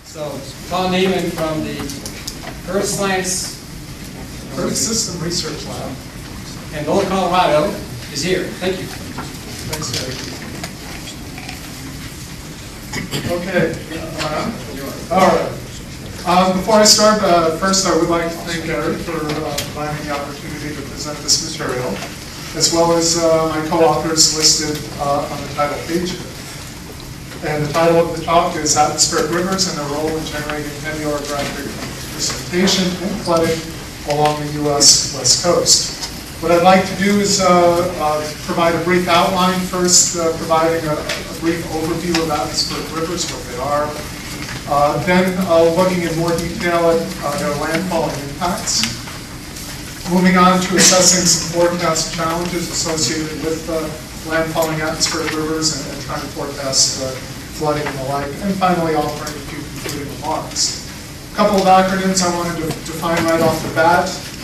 So, Tom Neiman from the Earth Science Earth System Research Lab in Boulder, Colorado is here. Thank you. Thanks, Eric. Okay. All right. Before I start, first I would like to thank Eric for providing the opportunity to present this material, as well as my co-authors listed on the title page. And the title of the talk is Atmospheric Rivers and Their Role in Generating Heavy Orographic Precipitation and Flooding Along the U.S. West Coast. What I'd like to do is provide a brief outline first, providing a brief overview of atmospheric rivers, what they are, then looking in more detail at their landfall and impacts, moving on to assessing some forecast challenges associated with landfalling atmospheric rivers and trying to forecast flooding and the like, and finally offering a few concluding remarks. A couple of acronyms I wanted to define right off the bat.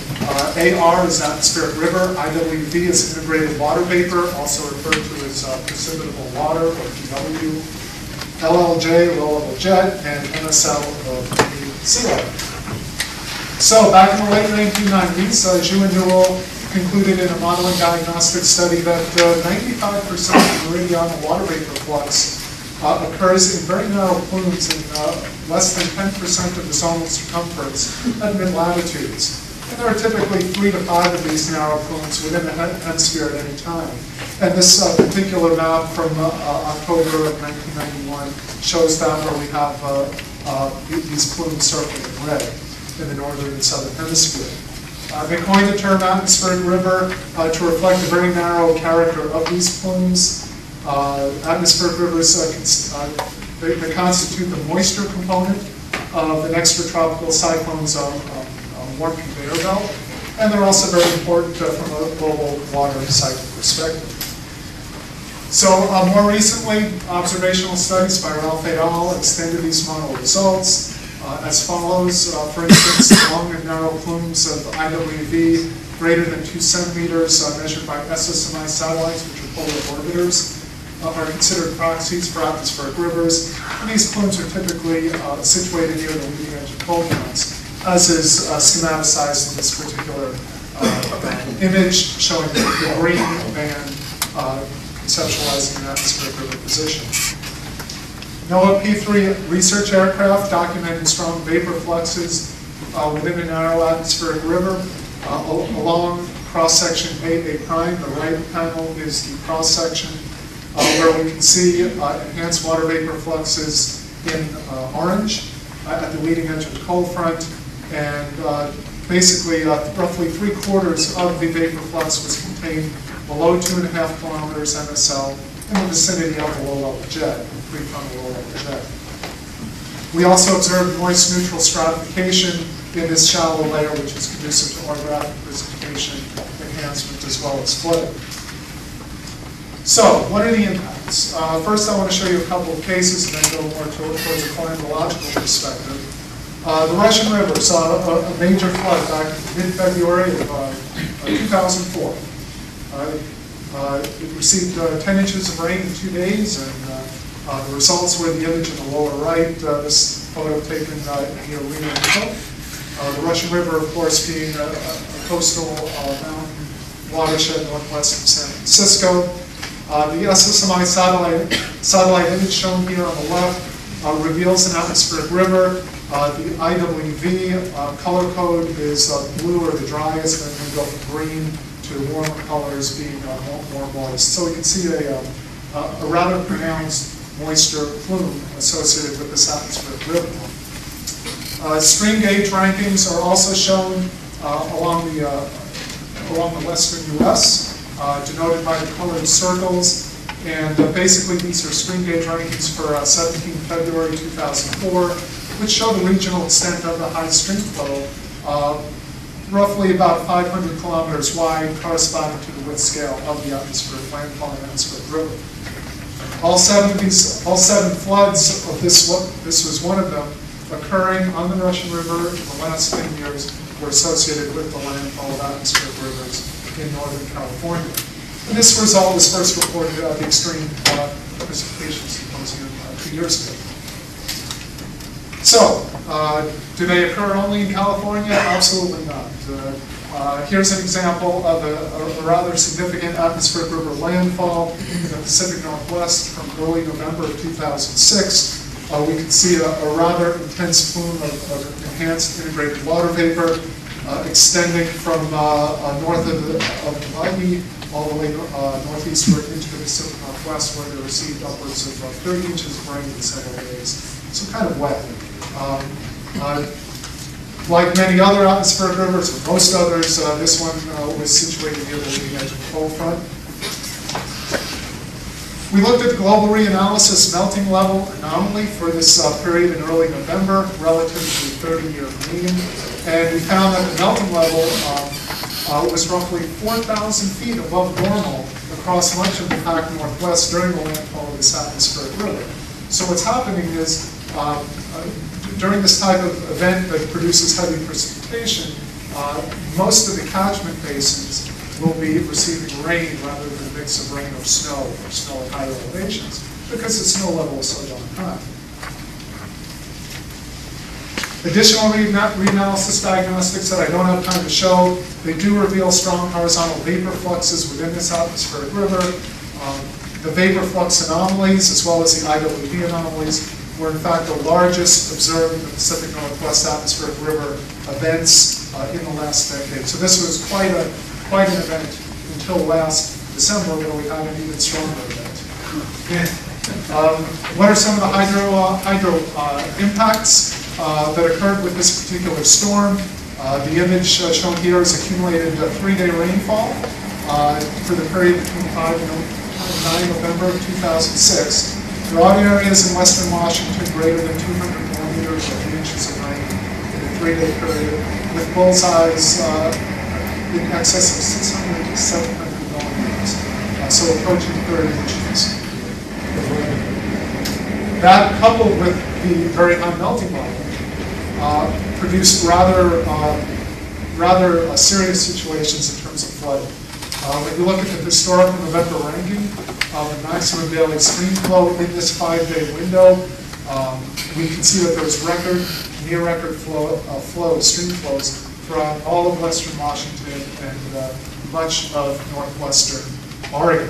AR is atmospheric river, IWV is integrated water vapor, also referred to as precipitable water, or PW, LLJ, low-level jet, and MSL, sea level. So back in the late 1990s, Zhu and Newell concluded in a modeling diagnostic study that 95% of meridional water vapor flux occurs in very narrow plumes in less than 10% of the zonal circumference at mid-latitudes. And there are typically 3 to 5 of these narrow plumes within the hemisphere at any time. And this particular map from October of 1991 shows that where we have these plumes circled in red in the northern and southern hemisphere. They coined the term atmospheric river to reflect the very narrow character of these plumes. Atmospheric rivers, they constitute the moisture component of an extratropical cyclone's warm conveyor belt, and they're also very important from a global water cycle perspective. So more recently, observational studies by Ralph et al. Extended these model results as follows. For instance, long and narrow plumes of IWV greater than 2 centimeters measured by SSMI satellites, which are polar orbiters, are considered proxies for atmospheric rivers. And these plumes are typically situated near the leading edge of cold fronts, as is schematicized in this particular image, showing the green band conceptualizing an atmospheric river position. NOAA P3 research aircraft documented strong vapor fluxes within a narrow atmospheric river along cross-section A prime. The right panel is the cross-section where we can see enhanced water vapor fluxes in orange at the leading edge of the cold front. And basically, roughly 3/4 of the vapor flux was contained below 2.5 kilometers MSL in the vicinity of the low-level jet, pre-frontal low-level jet. We also observed moist neutral stratification in this shallow layer, which is conducive to orographic precipitation enhancement as well as flooding. So, what are the impacts? First, I want to show you a couple of cases and then go more towards a climatological perspective. The Russian River saw a major flood back in mid-February of 2004. It received 10 inches of rain in 2 days, and the results were the image in the lower right, this photo taken near Reno. The Russian River, of course, being a coastal mountain watershed northwest of San Francisco. The SSMI satellite image shown here on the left reveals an atmospheric river. The IWV color code is blue or the driest, and we go from green to warmer colors being more moist. So we can see a rather pronounced moisture plume associated with this atmospheric river. Stream gauge rankings are also shown along the western U.S., denoted by the colored circles. And basically, these are stream gauge rankings for 17 February 2004, which show the regional extent of the high stream flow, roughly about 500 kilometers wide, corresponding to the width scale of the atmospheric landfalling atmospheric river. All seven floods of this was one of them, occurring on the Russian River in the last 10 years, were associated with the landfall of atmospheric rivers in Northern California. And this result was first reported at the Extreme Precipitation Symposium 2 years ago. So, do they occur only in California? Absolutely not. Here's an example of a rather significant atmospheric river landfall in the Pacific Northwest from early November of 2006. We can see a rather intense plume of enhanced integrated water vapor extending from north of Hawaii all the way northeastward into the Pacific Northwest, where they received upwards of 30 inches of rain in several days. So kind of wet. Like many other atmospheric rivers, or most others, this one was situated near the leading edge of the cold front. We looked at the global reanalysis melting level anomaly for this period in early November relative to the 30-year mean, and we found that the melting level was roughly 4,000 feet above normal across much of the Pacific Northwest during the landfall of this atmospheric river. So what's happening is, during this type of event that produces heavy precipitation, most of the catchment basins will be receiving rain rather than a mix of rain or snow at higher elevations, because the snow level is so darn high. Additional reanalysis diagnostics that I don't have time to show, they do reveal strong horizontal vapor fluxes within this atmospheric river. The vapor flux anomalies, as well as the IWV anomalies, were in fact the largest observed in the Pacific Northwest atmospheric river events in the last decade. So this was quite an event until last December, when we had an even stronger event. What are some of the hydro impacts that occurred with this particular storm? The image shown here is accumulated 3-day rainfall for the period between 5 and 9 November of 2006. Drought areas in western Washington greater than 200 millimeters or 8 inches of rain in a 3-day period, with bullseyes in excess of 600 to 700 millimeters, so approaching 30 inches of rain. That, coupled with the very high melting level, produced rather serious situations in terms of flooding. When you look at the historical November ranking of the maximum daily stream flow in this 5-day window, we can see that there's near record stream flows throughout all of western Washington and much of northwestern Oregon.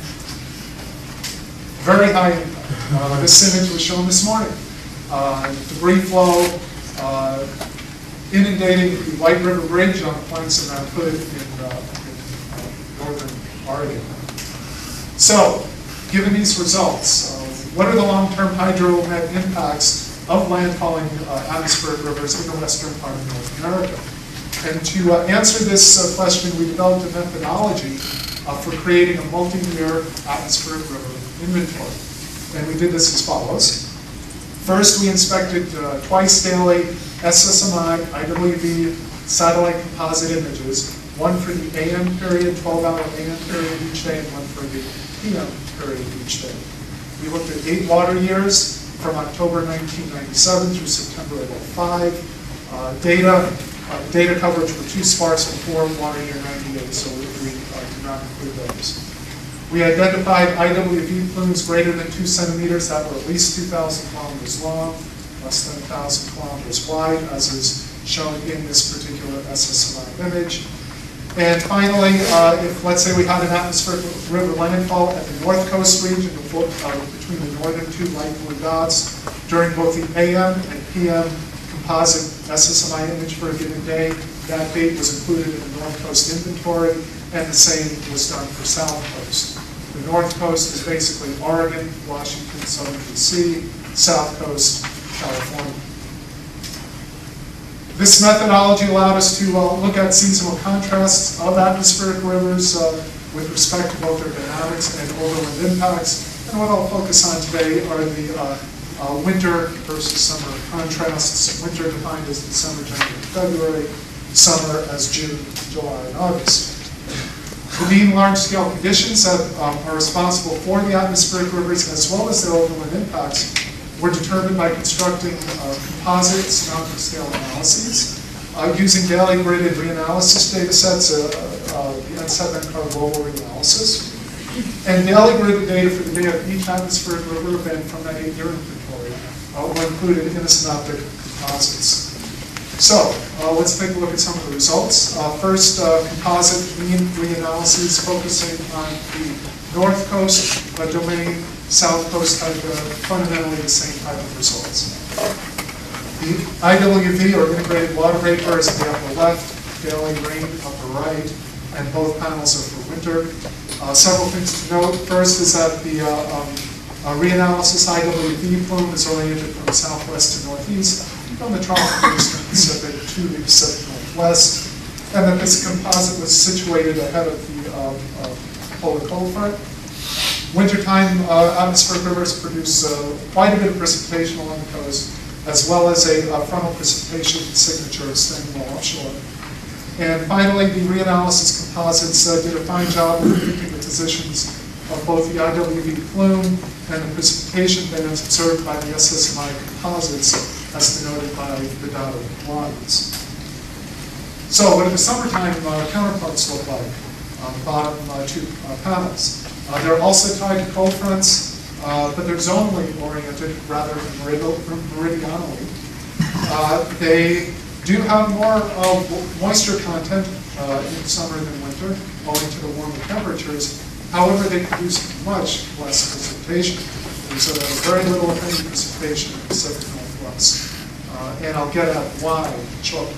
Very high impact. This image was shown this morning. Debris flow inundating the White River Bridge on the flanks of Mount Hood in northern Oregon. So, given these results, what are the long-term hydromet impacts of landfalling atmospheric rivers in the western part of North America? And to answer this question, we developed a methodology for creating a multi-year atmospheric river inventory. And we did this as follows. First, we inspected twice daily SSMI IWV satellite composite images, one for the AM period, 12-hour AM period each day, and one for the PM period each day. We looked at 8 water years from October 1997 through September of 2005. Data coverage were too sparse for 4 water year 98, so we did not include those. We identified IWV plumes greater than 2 centimeters that were at least 2,000 kilometers long, less than 1,000 kilometers wide, as is shown in this particular SSMI image. And finally, if let's say we had an atmospheric river landfall at the North Coast region between the northern 2 light blue dots during both the AM and PM composite SSMI image for a given day, that date was included in the North Coast inventory, and the same was done for South Coast. The North Coast is basically Oregon, Washington, Southern DC, South Coast, California. This methodology allowed us to look at seasonal contrasts of atmospheric rivers with respect to both their dynamics and overland impacts. And what I'll focus on today are the winter versus summer contrasts. Winter defined as December, January, February. Summer as June, July, and August. The mean large-scale conditions that are responsible for the atmospheric rivers, as well as their overland impacts, were determined by constructing composite synoptic scale analyses, using daily gridded reanalysis data sets, the N7 NCAR global reanalysis, and daily gridded data for the day of each atmospheric river event from that 8-year inventory were included in the synoptic composites. So let's take a look at some of the results. First, composite mean reanalyses focusing on the north coast domain, south coast had fundamentally the same type of results. The IWV, or integrated water vapor, is in the upper left, daily rain upper right, and both panels are for winter. Several things to note. First is that the reanalysis IWV plume is oriented from southwest to northeast, from the tropical eastern Pacific to the Pacific Northwest, and that this composite was situated ahead of the polar cold front. Wintertime atmospheric rivers produce quite a bit of precipitation along the coast, as well as a frontal precipitation signature extending well offshore. And finally, the reanalysis composites did a fine job of predicting the positions of both the IWV plume and the precipitation bands observed by the SSMI composites, as denoted by the dotted lines. So what do the summertime counterparts look like on the bottom two panels? They're also tied to cold fronts, but they're zonally oriented rather than meridionally. They do have more moisture content in summer than winter, owing to the warmer temperatures. However, they produce much less precipitation. There's very little, if any, precipitation in the Pacific Northwest. And I'll get at why shortly.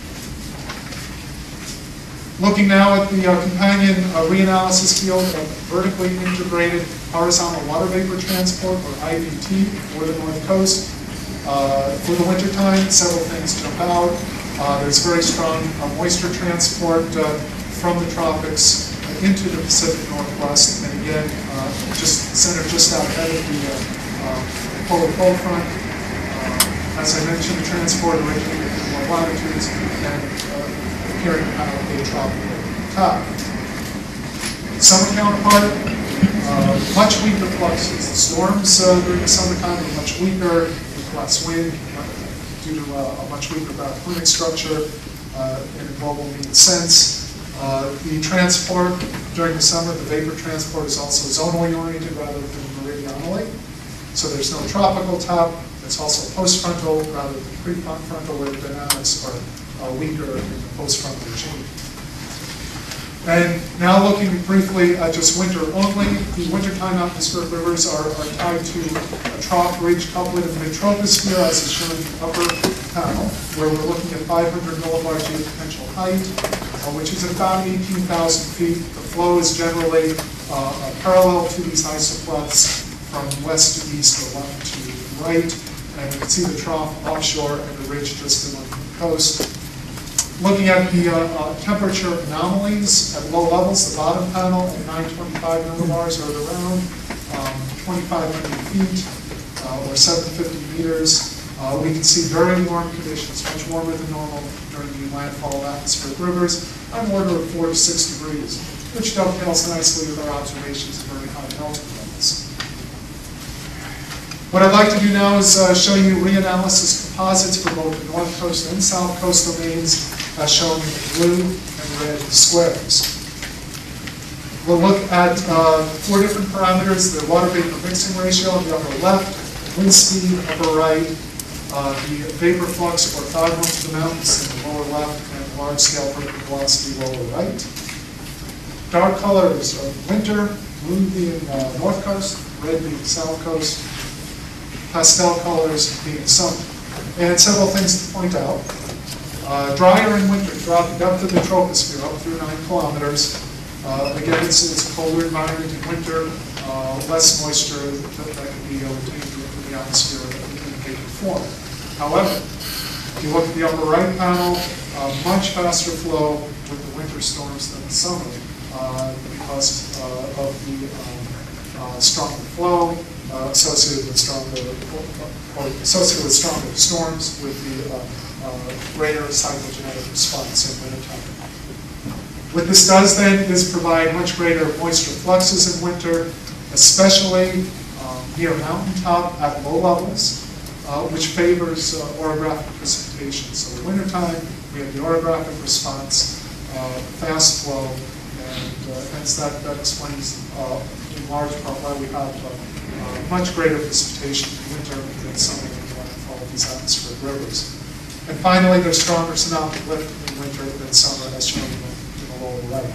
Looking now at the companion reanalysis field of vertically integrated horizontal water vapor transport, or IVT, for the North Coast. For the wintertime, several things jump out. There's very strong moisture transport from the tropics into the Pacific Northwest, and again, centered just out ahead of the polar cold front. As I mentioned, the transport originated from low latitudes and appearing to have a tropical top. Summer counterpart, much weaker fluxes. The storms during the summertime are much weaker, with less wind, due to a much weaker bathymetric structure in a global mean sense. The transport during the summer, the vapor transport, is also zonally oriented rather than meridionally. So there's no tropical top. It's also post-frontal rather than prefrontal, where the dynamics are weaker in the post-frontal regime. And now looking briefly at just winter only, the wintertime atmospheric rivers are tied to a trough ridge couplet in the mid-troposphere, as is shown in the upper panel, where we're looking at 500 millibar geopotential height, which is about 18,000 feet. The flow is generally parallel to these isoplots from west to east or left to right. And you can see the trough offshore and the ridge just inland from the coast. Looking at the temperature anomalies at low levels, the bottom panel at 925 millibars are at around 2,500 feet or 750 meters. We can see very warm conditions, much warmer than normal during the landfall of atmospheric rivers, on the order of 4 to 6 degrees, which dovetails nicely with our observations of very high melting levels. What I'd like to do now is show you reanalysis composites for both the north coast and south coast domains, as shown in the blue and red squares. We'll look at 4 different parameters: the water vapor mixing ratio on the upper left, wind speed upper right, the vapor flux orthogonal to the mountains in the lower left, and large scale vertical velocity lower right. Dark colors are winter, blue being north coast, red being south coast, pastel colors being summer. And several things to point out. Drier in winter, throughout the depth of the troposphere, up through 9 kilometers. Again, it's a colder environment in winter, less moisture that can be retained in the atmosphere in vapor form. However, if you look at the upper right panel, much faster flow with the winter storms than the summer because of the stronger flow associated with stronger storms, with the greater cyclogenetic response in wintertime. What this does then is provide much greater moisture fluxes in winter, especially near mountaintop at low levels, which favors orographic precipitation. So in wintertime, we have the orographic response, fast flow, and hence that explains in large part why we have much greater precipitation in winter than summer and all of these atmospheric rivers. And finally, there's stronger synoptic lift in winter than summer, as shown in the lower right.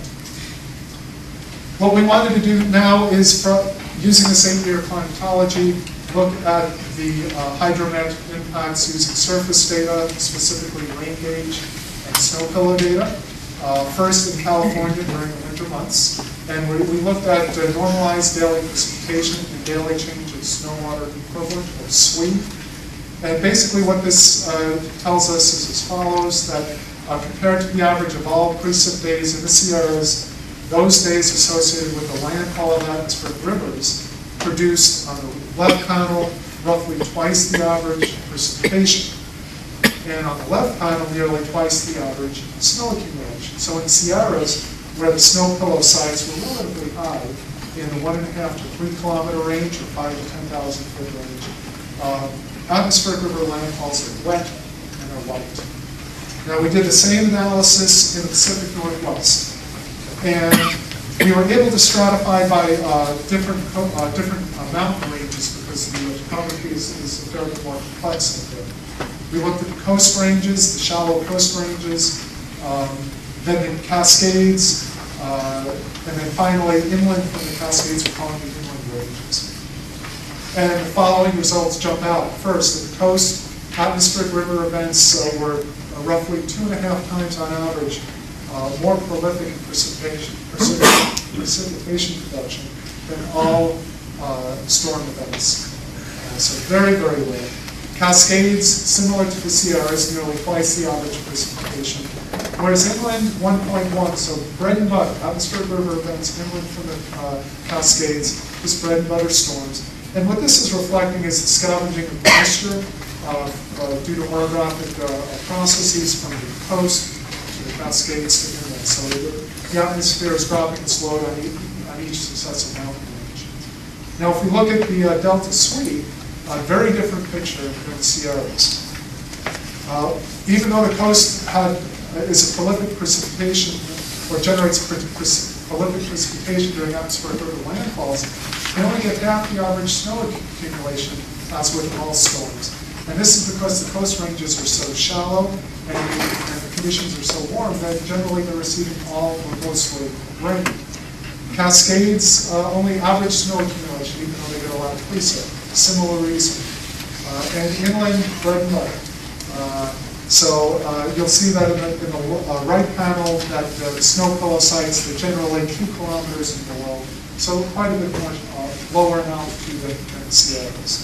What we wanted to do now is, using the same-year climatology, look at the hydrometric impacts using surface data, specifically rain gauge and snow pillow data. First in California during the winter months. And we looked at normalized daily precipitation and daily change in snow water equivalent, or SWE. And basically what this tells us is as follows, that compared to the average of all precip days in the Sierras, those days associated with the landfall of atmospheric rivers produced on the left panel roughly twice the average precipitation. And on the left panel, nearly twice the average snow accumulation. So in Sierras, where the snow pillow sites were relatively high, in the 1.5 to 3 kilometer range, or 5 to 10,000 foot range, atmospheric river landfalls are wet and are white. Now we did the same analysis in the Pacific Northwest, and we were able to stratify by different mountain ranges because the topography is a fair bit more complex than there. We looked at the coast ranges, the shallow coast ranges, then the Cascades, and then finally inland from the Cascades, we're calling the inland ranges. And the following results jump out. First, at the coast, atmospheric river events were roughly 2.5 times on average more prolific in precipitation production than all storm events. So very, very low. Cascades, similar to the Sierras, nearly twice the average precipitation. Whereas inland, 1.1, so bread and butter, atmospheric river events inland from the Cascades, is bread and butter storms. And what this is reflecting is the scavenging of moisture due to orographic processes from the coast to the Cascades to inland. So the atmosphere is dropping its load on each successive mountain range. Now if we look at the Delta Suite, a very different picture than the Sierras. Even though the coast is a prolific precipitation, or generates prolific precipitation during atmospheric river landfalls, they only get half the average snow accumulation as with all storms. And this is because the coast ranges are so shallow and the conditions are so warm that generally they're receiving all or mostly rain. Cascades only average snow accumulation, even though they get a lot of precip. Similar reason. And inland, bread and butter. So you'll see that in the right panel that the snow pillow sites, they're generally 2 kilometers and below. So quite a bit more lower in altitude than the Sierras.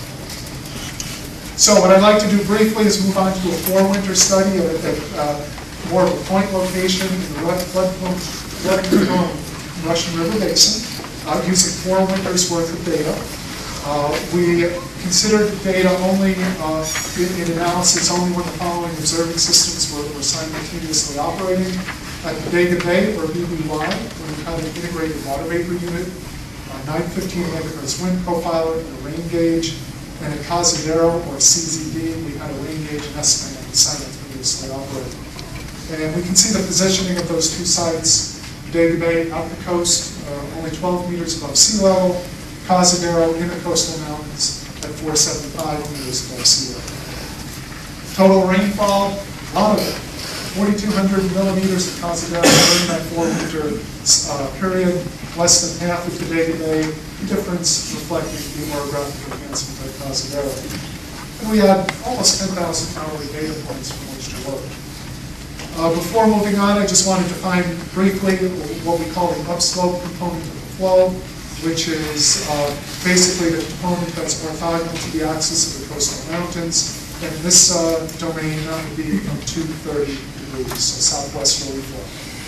So what I'd like to do briefly is move on to a 4-winter study at more of a point location in the flood-prone Russian River Basin, using 4 winters worth of data. We considered data only in analysis only when the following observing systems were simultaneously operating: at the Vega Bay, or BBY, when we had an integrated water vapor unit, 915 megahertz wind profiler, and a rain gauge, and at Cazadero, or CZD, we had a rain gauge and S-band simultaneously operating. And we can see the positioning of those 2 sites: Vega Bay at the coast, only 12 meters above sea level; Cazadero in the coastal mountains at 475 meters above sea level. Total rainfall, a lot of it. 4,200 millimeters at Cazadero during that 4-winter period, less than half of the Vega Bay, difference reflecting the orographic enhancement at Cazadero. And we had almost 10,000 hourly data points from which to work. Before moving on, I just wanted to define briefly what we call the upslope component of the flow, which is basically the component that's orthogonal to the axis of the coastal mountains. And in this domain, that would be from 230 degrees, so southwesterly flow.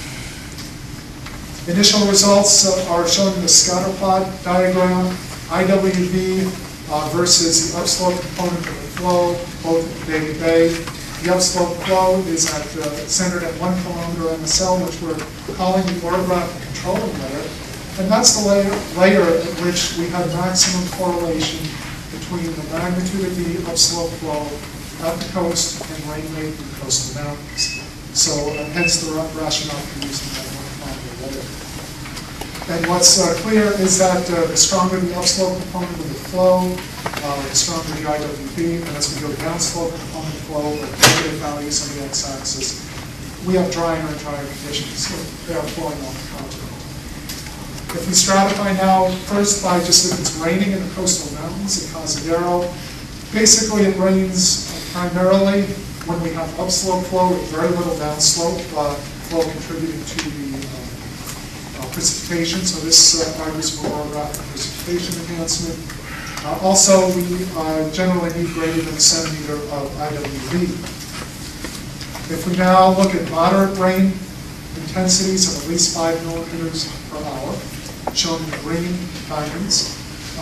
Initial results are shown in the scatter plot diagram. IWV versus the upslope component of the flow, both at the Vega Bay. The upslope flow is centered at 1 kilometer MSL, which we're calling the orographic controlling layer. And that's the layer at which we have maximum correlation between the magnitude of the upslope flow at the coast and rain rate in the coastal mountains. So hence the rationale for using that 1 kilometer layer. And what's clear is that the stronger the upslope component of the flow, the stronger the IWB, and as we go downslope component flow, with negative values on the x-axis, we have drier and drier conditions, so they are flowing off the continent. If we stratify now, first by just if it's raining in the coastal mountains at Cazadero, basically it rains primarily when we have upslope flow with very little downslope flow contributing to the precipitation. So this argues for more rapid precipitation enhancement. Also, we generally need greater than a centimeter of IWV. If we now look at moderate rain intensities of at least 5 millimeters per hour, shown in the green diamonds,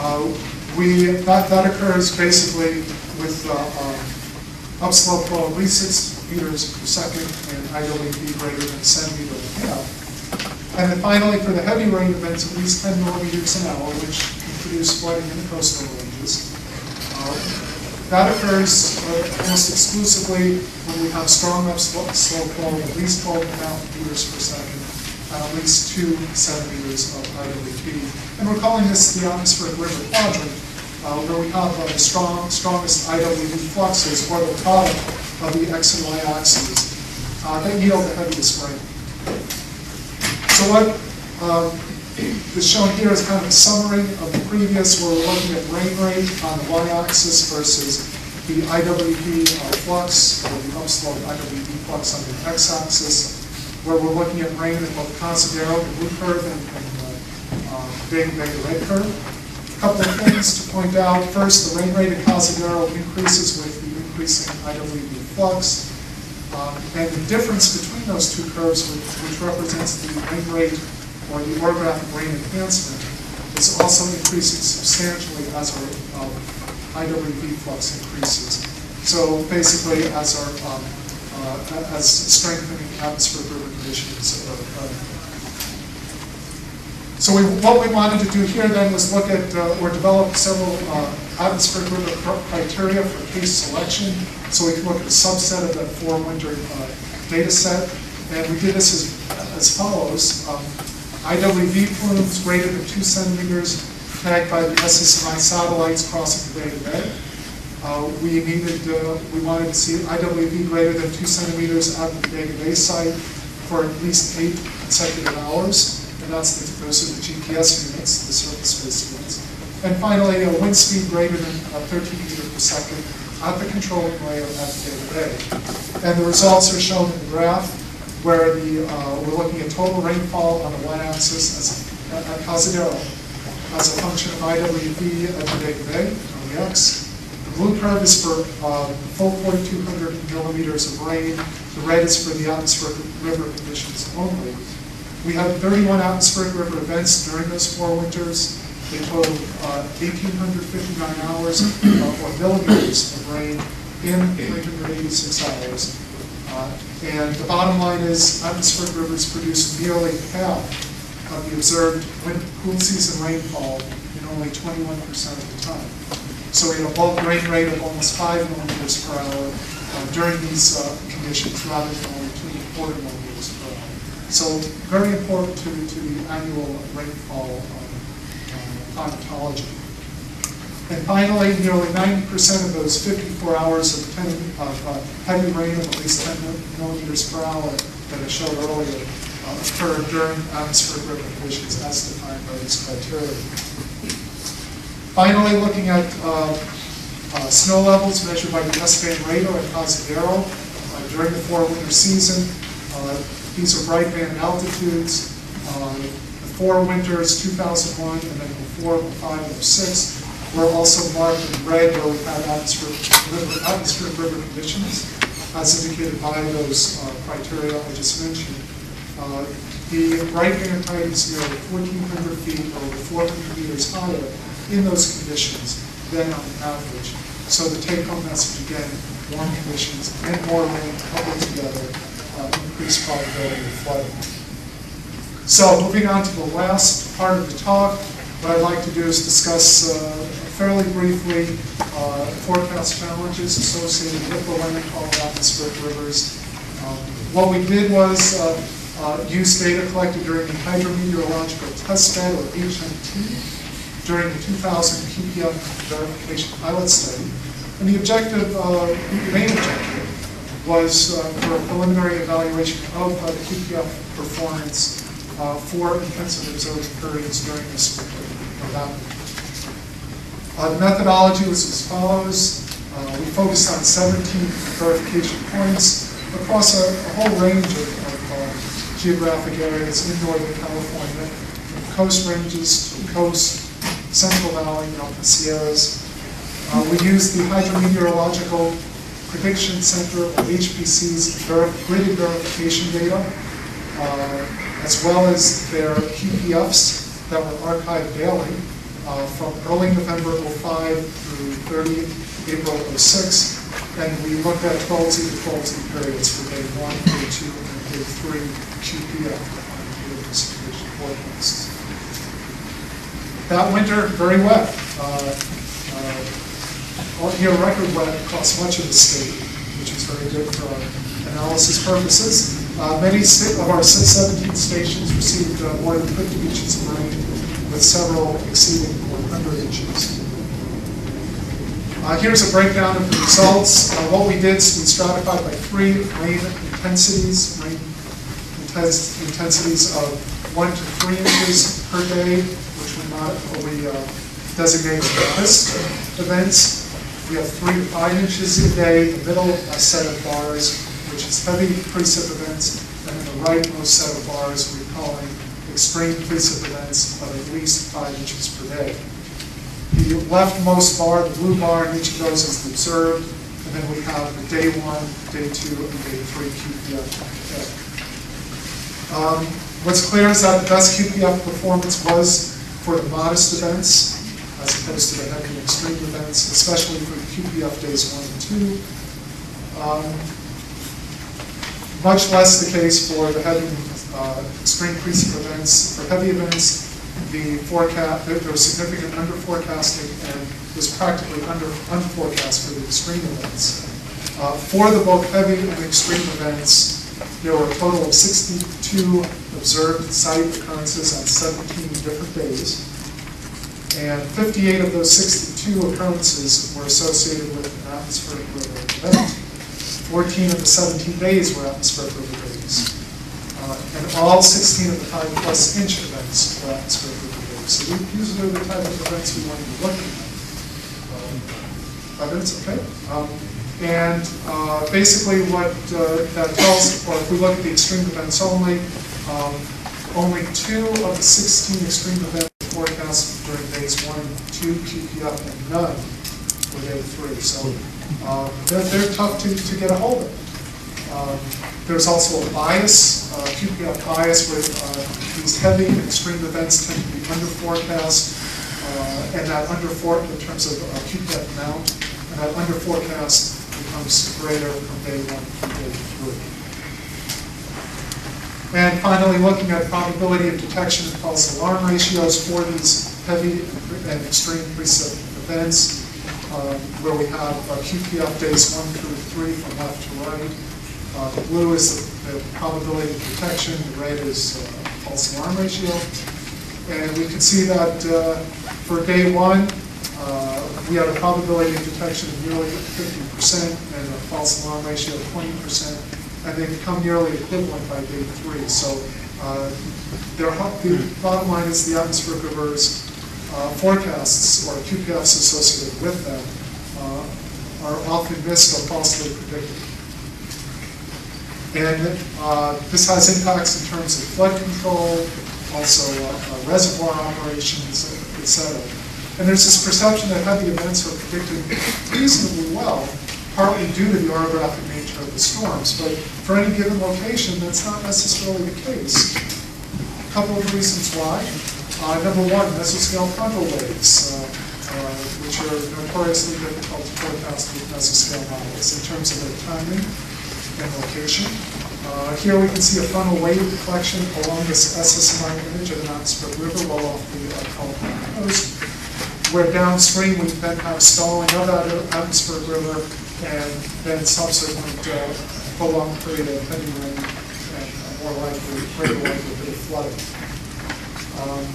that occurs basically with upslope flow of at least 6 meters per second and IWV greater than a centimeter and a half. And then finally, for the heavy rain events, at least 10 millimeters an hour, which can produce flooding in the coastal ranges. That occurs almost exclusively when we have strong upslope flow of at least 12.5 meters per second and at least 2 centimeters of IWV. And we're calling this the atmospheric river quadrant, where we have the strongest IWV fluxes, or the product of the x and y axes, that yield the heaviest rain. So what is shown here is kind of a summary of the previous, where we're looking at rain rate on the y-axis versus the IWV flux, or the upslope IWV flux on the x-axis, where we're looking at rain in both Cazadero, the blue curve, and Vega Vega red curve. A couple of things to point out. First, the rain rate in Cazadero increases with the increasing IWV flux. And the difference between those two curves, which represents the rain rate or the orographic rain enhancement, is also increasing substantially as our IWV flux increases. So basically, as strengthening atmospheric river conditions are So what we wanted to do here then was look at or develop several atmospheric river criteria for case selection. So we can look at a subset of that 4-winter data set. And we did this as follows. IWV plumes greater than 2 centimeters tagged by the SSMI satellites crossing the Bay to Bay. We wanted to see IWV greater than 2 centimeters at the Vega Bay site for at least 8 consecutive hours. And those are the GPS units, the surface-based units. And finally, a wind speed greater than 13 meters per second at the controlling layer at Vega Bay. And the results are shown in the graph, where we're looking at total rainfall on the y-axis at Cazadero as a function of IWV at the Vega Bay on the x. The blue curve is for full 4,200 millimeters of rain. The red is for the atmospheric river conditions only. We had 31 atmospheric river events during those 4 winters. They totaled 1,859 hours or millimeters of rain in 386 hours. And the bottom line is atmospheric rivers produce nearly half of the observed cool season rainfall in only 21% of the time. So we had a bulk rain rate of almost 5 millimeters per hour during these conditions, rather than only 2.25 millimeters per hour. So very important to the annual rainfall climatology. And finally, nearly 90% of those 54 hours of heavy rain of at least 10 millimeters per hour that I showed earlier occurred during atmospheric river conditions as defined by these criteria. Finally, looking at snow levels measured by the S-band radar at Cazadero during the 4-winter season. These are bright band altitudes. The 4 winters, 2001, and then the 4, 5, and 6 were also marked in red, where we had atmospheric river conditions, as indicated by those criteria I just mentioned. The bright band height is nearly 1,400 feet, or over 400 meters higher in those conditions than on average. So the take-home message again: warm conditions and more rain coupled together increased probability of flooding. So moving on to the last part of the talk, what I'd like to do is discuss fairly briefly forecast challenges associated with the landfall of atmospheric rivers. What we did was use data collected during the Hydrometeorological Test Bed, or HMT, during the 2000 QPF verification pilot study. And the main objective was for a preliminary evaluation of the QPF performance for intensive observed periods during this event. The methodology was as follows. We focused on 17 verification points across a whole range of geographic areas in Northern California, from coast ranges to coast, Central Valley, and the Sierras. We used the Hydrometeorological Prediction Center, or HPC's gridded verification data, as well as their QPFs that were archived daily from early November 05 through 30 April 06. And we looked at 12Z to 12Z periods for day 1, day 2, and day 3 QPF on precipitation forecasts. That winter, very wet. Near record wet across much of the state, which is very good for our analysis purposes. Many of our 17 stations received more than 50 inches of rain, with several exceeding 100 inches. Here's a breakdown of the results. What we did is we stratified by 3 rain intensities of 1 to 3 inches per day, which we designate as modest events. We have 3 to 5 inches a day. The middle set of bars, which is heavy precip events, and then the rightmost set of bars we're calling extreme precip events of at least 5 inches per day. The leftmost bar, the blue bar, in each of those is observed, and then we have the day 1, day 2, and day 3 QPF. What's clear is that the best QPF performance was for the modest events, as opposed to the heavy and extreme events, especially for the QPF days 1 and 2. Much less the case for the heavy and extreme precip events. For heavy events, there was significant under-forecasting and was practically under-forecast for the extreme events. For the both heavy and extreme events, there were a total of 62 observed site occurrences on 17 different days. And 58 of those 62 occurrences were associated with an atmospheric river event. 14 of the 17 days were atmospheric river days. And all 16 of the 5+ inch events were atmospheric river days. So these are the type of events we want to be looking at. 5 minutes, okay? And basically what that tells, or if we look at the extreme events only 2 of the 16 extreme events forecast during days 1 and 2 QPF, and none for day 3. So they're tough to get a hold of. There's also a bias, QPF bias, where these heavy and extreme events tend to be under forecast, and that under forecast in terms of QPF amount, and that under forecast becomes greater from day 1 to day 3. And finally, looking at probability of detection and false alarm ratios for these heavy and extreme precip events, where we have QPF days 1 through 3 from left to right. The blue is the probability of detection, the red is false alarm ratio. And we can see that for day 1, we had a probability of detection of nearly 50% and a false alarm ratio of 20%. And they become nearly equivalent by day 3. So the bottom line is the atmospheric rivers forecasts, or QPFs associated with them, are often missed or falsely predicted. And this has impacts in terms of flood control, also reservoir operations, etc. And there's this perception that heavy events are predicted reasonably well, partly due to the orographic nature of the storms, but for any given location, that's not necessarily the case. A couple of reasons why. Number 1, mesoscale frontal waves, which are notoriously difficult to forecast with mesoscale models in terms of their timing and location. Here we can see a frontal wave deflection along this SSMI image of an atmospheric river well off the California coast, where downstream we then have stalling of that atmospheric river and then subsequent prolonged period of heavy rain and greater likelihood of flooding.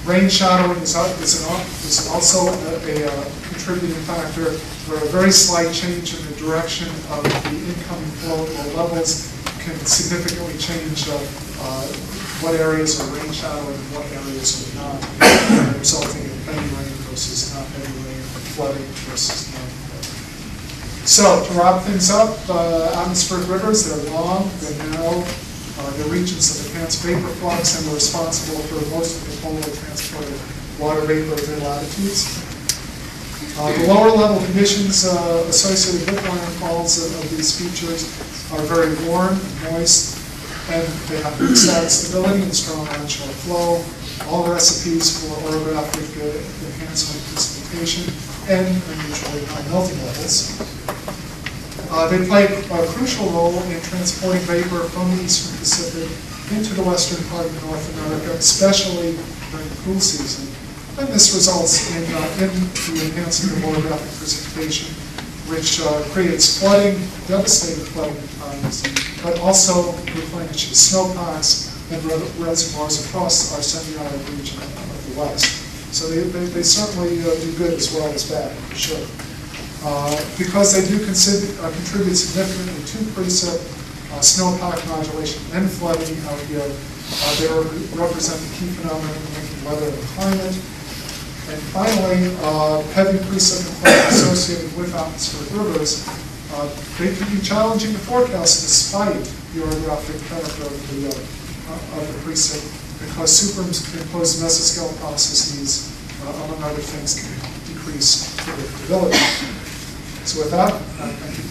Rain shadowing is also a contributing factor, where a very slight change in the direction of the incoming flow or levels can significantly change what areas are rain shadowing and what areas are not, resulting in heavy rain versus not heavy rain, flooding versus not flooding. So, to wrap things up, atmospheric rivers, they're long, they're narrow, they're regions of enhanced vapor flux, and they're responsible for most of the polarly transported water vapor at latitudes. The lower level conditions associated with landfalls of these features are very warm, moist, and they have good static stability and strong onshore flow, all recipes for orographic enhancement precipitation, and unusually high melting levels. They play a crucial role in transporting vapor from the eastern Pacific into the western part of North America, especially during the cool season. And this results in the enhancement of orographic precipitation, which creates flooding, devastating flooding at times, but also replenishes snowpacks and reservoirs across our semi-arid region of the West. So they certainly do good as well as bad, for sure. Because they do contribute significantly to precip, snowpack modulation, and flooding out here, they represent the key phenomenon linking weather and climate. And finally, heavy precip and flooding associated with atmospheric rivers, they can be challenging to forecast despite the orographic character of the precip, because superimposed mesoscale processes, among other things, can decrease predictability. So with that, thank you.